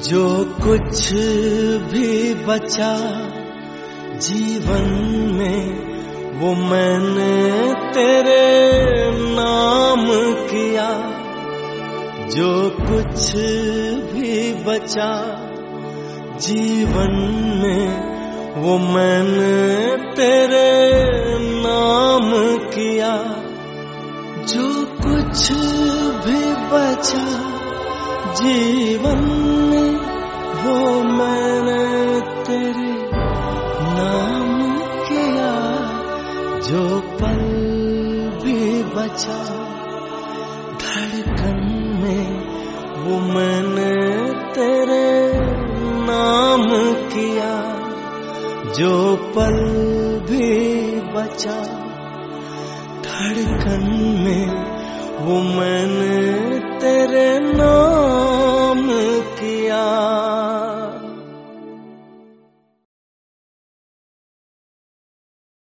जो कुछ भी बचा जीवन में वो मैंने तेरे नाम किया। जो कुछ भी बचा जीवन में वो मैंने तेरे नाम किया। जो कुछ भी बचा जीवन में वो मैंने तेरे नाम किया। जो पल भी बचा धड़कन में वो मैंने तेरे नाम किया। जो पल भी बचा धड़कन में वो मैंने तेरे नाम